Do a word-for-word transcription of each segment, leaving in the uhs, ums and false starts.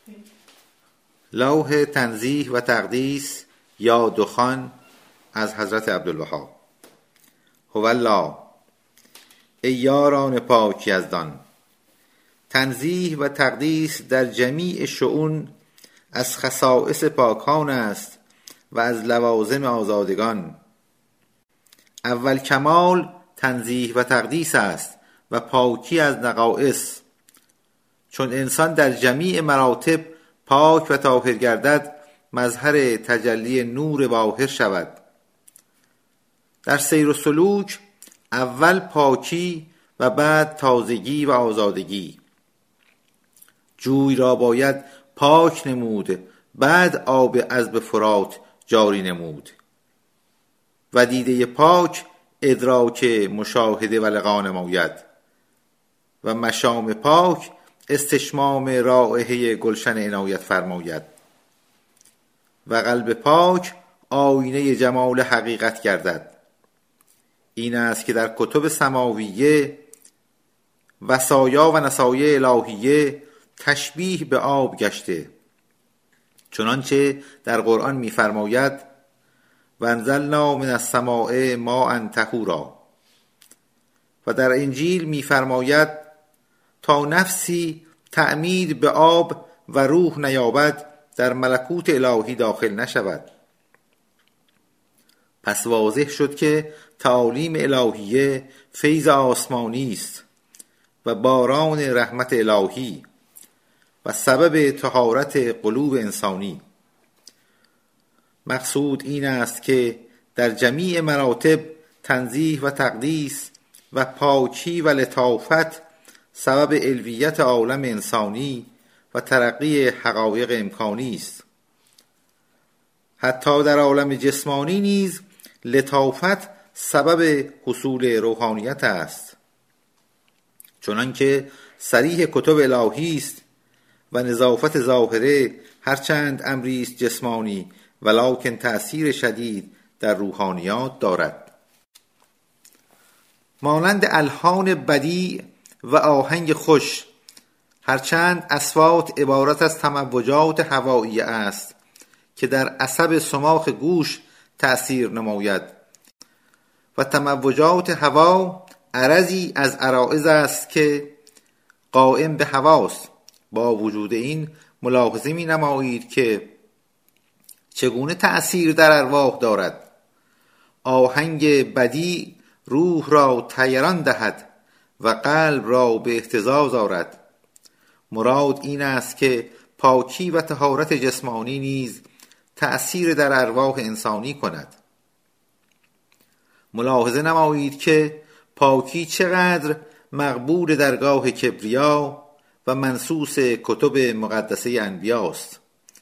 لوح تنزیه و تقدیس یا دخان از حضرت عبدالوهاب. هوالله، ای یاران پاک یزدان، تنزیه و تقدیس در جمیع شؤون از خصائص پاکان است و از لوازم آزادگان. اول کمال تنزیه و تقدیس است و پاکی از نقائص. چون انسان در جمیع مراتب پاک و طاهر گردد، مظهر تجلی نور باهر شود. در سیر و سلوک اول پاکی و بعد تازگی و آزادگی. جوی را باید پاک نمود، بعد آب عذب فرات جاری نمود. و دیده پاک ادراک مشاهده و لقا نماید و مشام پاک استشمام رائحه گلشن عنایت فرماید. و قلب پاک آینه جمال حقیقت گردد. این است که در کتب سماویه وصایا و نصایح الهیه تشبیه به آب گشته، چنانچه در قرآن می فرماید و انزلنا من السماء ماء طهورا. و در انجیل می فرماید تا نفسی تعمید به آب و روح نیابد، در ملکوت الهی داخل نشود. پس واضح شد که تعالیم الهیه فیض آسمانی است و باران رحمت الهی و سبب طهارت قلوب انسانی. مقصود این است که در جمیع مراتب تنزیه و تقدیس و پاکی و لطافت سبب علویت عالم انسانی و ترقی حقایق امکانی است. حتی در عالم جسمانی نیز لطافت سبب حصول روحانیت است، چنانکه صریح کتب الهی است و نظافت ظاهره هرچند امری است جسمانی ولکن تأثیر شدید در روحانیات دارد. مانند الحان بدیع و آهنگ خوش، هرچند اصوات عبارت از تموجات هوایی است که در عصب صماخ گوش تأثیر نماید و تموجات هوا عرضی از عرائض است که قائم به هواست. با وجود این ملاحظه می نمایید که چگونه تأثیر در ارواح دارد. آهنگ بدیع روح را طیران دهد و قلب را به اهتزاز آرد. مراد این است که پاکی و طهارت جسمانی نیز تأثیر در ارواح انسانی کند. ملاحظه نمایید که پاکی چقدر مقبول درگاه کبریا و منسوس کتب مقدسه انبیاست.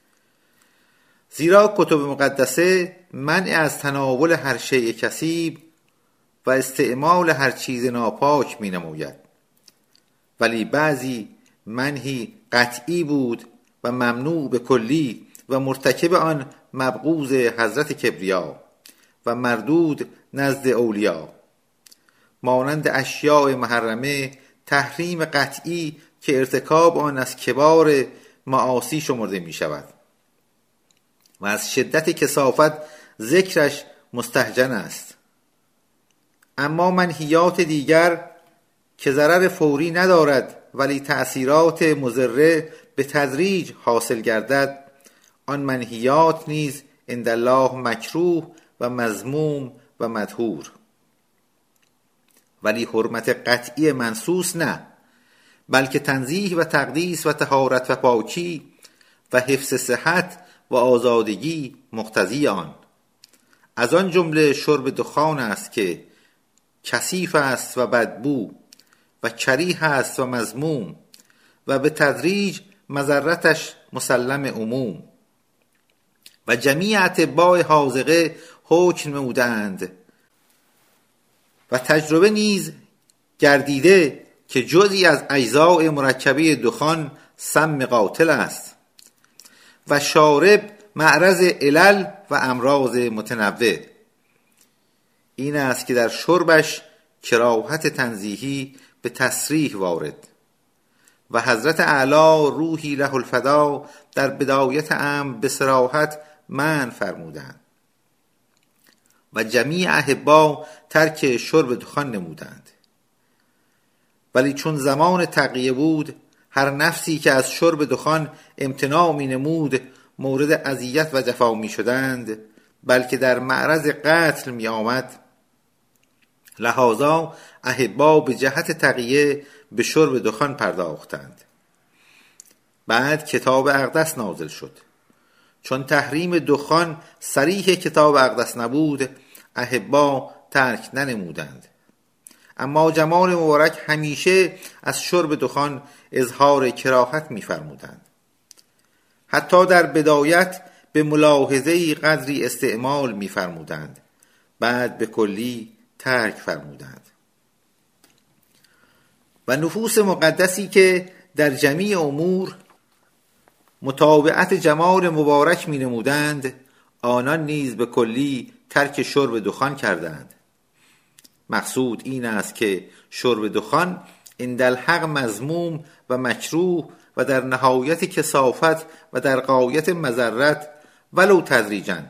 زیرا کتب مقدسه منع از تناول هر شیء کثیب و استعمال هر چیز ناپاک می نماید، ولی بعضی منهی قطعی بود و ممنوع به کلی و مرتکب آن مبغوض حضرت کبریا و مردود نزد اولیا، مانند اشیاء محرمه تحریم قطعی که ارتکاب آن از کبار معاصی شمرده می شود و از شدت کثافت ذکرش مستهجن است. اما منهیات دیگر که ضرر فوری ندارد ولی تأثیرات مضره به تدریج حاصل گردد، آن منهیات نیز عندالله مکروه و مذموم و مدحور. ولی حرمت قطعی منسوس نه، بلکه تنزیه و تقدیس و طهارت و پاکی و حفظ صحت و آزادگی مقتضی آن. از آن جمله شرب دخان است که کثیف است و بدبو و کریه است و مذموم و به تدریج مضرتش مسلم عموم. و جمیع اطباء حاذقه حکم نمودند و تجربه نیز گردیده که جزئی از اجزاء مرکبه دخان سم قاتل است و شارب معرض علل و امراض متنوع. این است که در شربش کراهت تنزیهی به تصریح وارد و حضرت اعلی روحی له الفدا در بدایت امر به صراحت منع فرمودند و جمیع احبا ترک شرب دخان نمودند. ولی چون زمان تقیه بود، هر نفسی که از شرب دخان امتناع می نمود مورد اذیت و جفا می شدند، بلکه در معرض قتل می آمد. لحاظا احبا به جهت تقیه به شرب دخان پرداختند. بعد کتاب اقدس نازل شد. چون تحریم دخان صریح کتاب اقدس نبود، احبا ترک ننمودند. اما جمال مبارک همیشه از شرب دخان اظهار کراهت می فرمودند. حتی در بدایت به ملاحظه قدری استعمال می فرمودند، بعد به کلی ترک فرمودند. و نفوس مقدسی که در جمیع امور متابعت جمال مبارک می نمودند، آنان نیز به کلی ترک شرب دخان کردند. مقصود این است که شرب دخان عند الحق مذموم و مکروه و در نهایت کثافت و در غایت مضرت ولو تدریجاً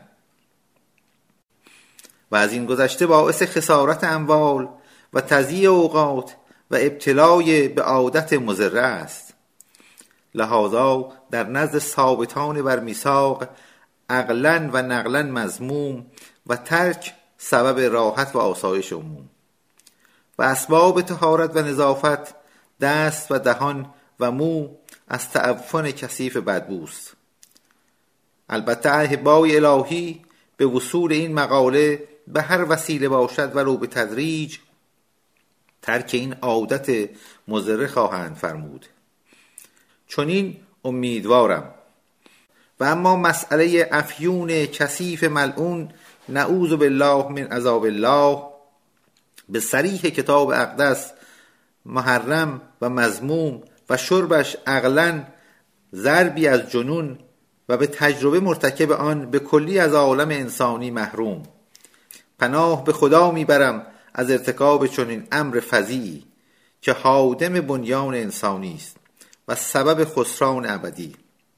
و از این گذشته باعث خسارت اموال و تضییع اوقات و ابتلای به عادت مضره است. لحاظا در نزد ثابتان بر میثاق عقلاً و نقلاً مذموم و ترک سبب راحت و آسایش عموم. و اسباب طهارت و نظافت دست و دهان و مو از تعفن کثیف بدبوست. البته احبای الهی به وصول این مقاله به هر وسیله باشد ولو به تدریج ترک این عادت مضر خواهند فرمود. چنین امیدوارم. و اما مسئله افیون کثیف ملعون نعوذ بالله من عذاب الله به صریح کتاب اقدس محرم و مذموم و شربش عقلاً ضربی از جنون و به تجربه مرتکب آن به کلی از عالم انسانی محروم. پناه به خدا میبرم از ارتکاب چنین امر فظیعی که هادم بنیان انسانی است و سبب خسران ابدی.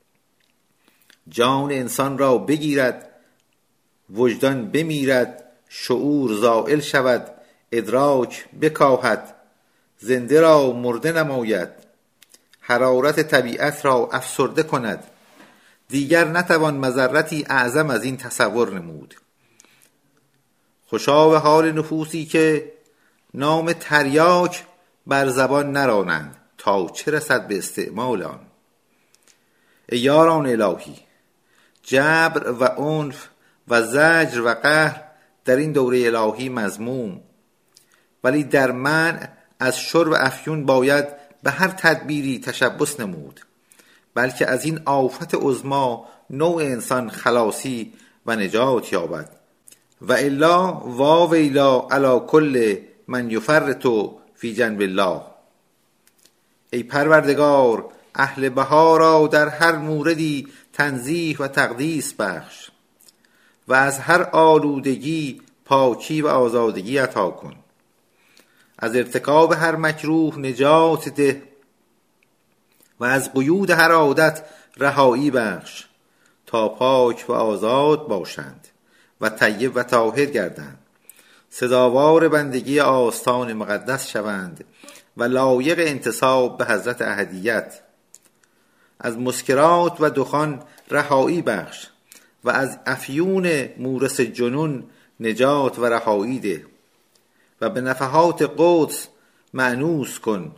جان انسان را بگیرد، وجدان بمیرد، شعور زائل شود، ادراک بکاهد، زنده را مرده نماید، حرارت طبیعت را افسرده کند. دیگر نتوان مضرتی اعظم از این تصور نمود. خوشا به حال نفوسی که نام تریاک بر زبان نرانند تا چه رسد به استعمال آن. ای یاران الهی، جبر و عنف و زجر و قهر در این دوره الهی مذموم، ولی در منع از شرب افیون باید به هر تدبیری تشبث نمود، بلکه از این آفت عظما نوع انسان خلاصی و نجات یابد. و الا وا ویلا علی کل من یفرط فی جنب الله. ای پروردگار، اهل بها را در هر موردی تنزیه و تقدیس بخش و از هر آلودگی پاکی و آزادگی عطا کن. از ارتکاب هر مکروه نجات ده و از قیود هر عادت رهایی بخش تا پاک و آزاد باشند و طیب و طاهر گردند، سزاوار بندگی آستان مقدس شوند و لایق انتساب به حضرت احدیت. از مسکرات و دخان رهایی بخش و از افیون مورث جنون نجات و رهایی ده و به نفحات قدس مأنوس کن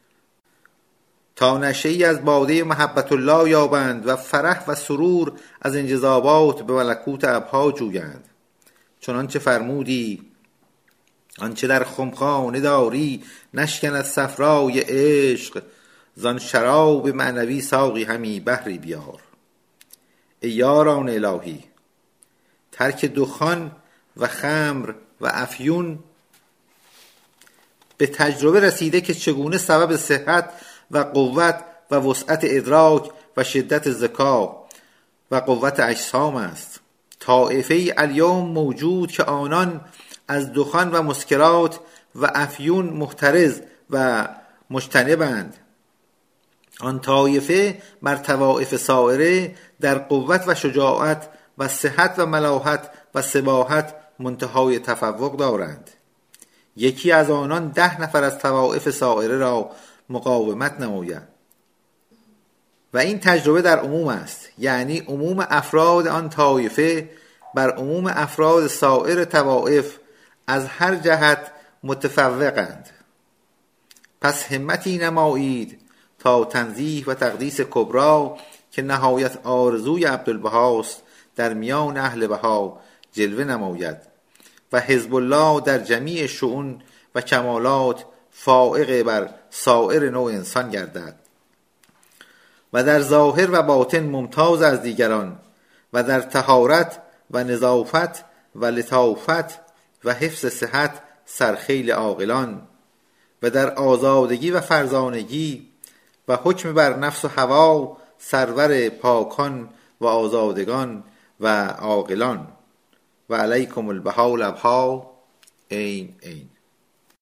تا نشه‌ای از باده محبت الله یابند و فرح و سرور از انجذابات به ملکوت ابها جویند. چنانچه فرمودی آنچه در خمخانه داری نشکند صفرای عشق، زان شراب معنوی ساقی همی بحری بیار. ای یاران الهی، ترک دخان و خمر و افیون به تجربه رسیده که چگونه سبب صحت و قوت و وسعت ادراک و شدت ذکا و قوت اجسام است. طائفه الیوم موجود که آنان از دخان و مسکرات و افیون محترز و مجتنبند آن طایفه بر طوائف سائره در قوت و شجاعت و صحت و ملاحت و سباحت منتهای تفوق دارند. یکی از آنان ده نفر از طوائف سائره را مقاومت نماید. و این تجربه در عموم است، یعنی عموم افراد آن طایفه بر عموم افراد سایر طوائف از هر جهت متفوقند. پس همتی نمایید تا تنزیه و تقدیس کبرا که نهایت آرزوی عبدالبهاست در میان اهل بها جلوه نماید و حزب الله در جمیع شؤون و کمالات فائق بر سایر نوع انسان گردد و در ظاهر و باطن ممتاز از دیگران و در طهارت و نظافت و لطافت و حفظ صحت سرخیل عاقلان و در آزادگی و فرزانگی و حکم بر نفس و هوا سرور پاکان و آزادگان و عاقلان. و علیکم البها الابها عین عین.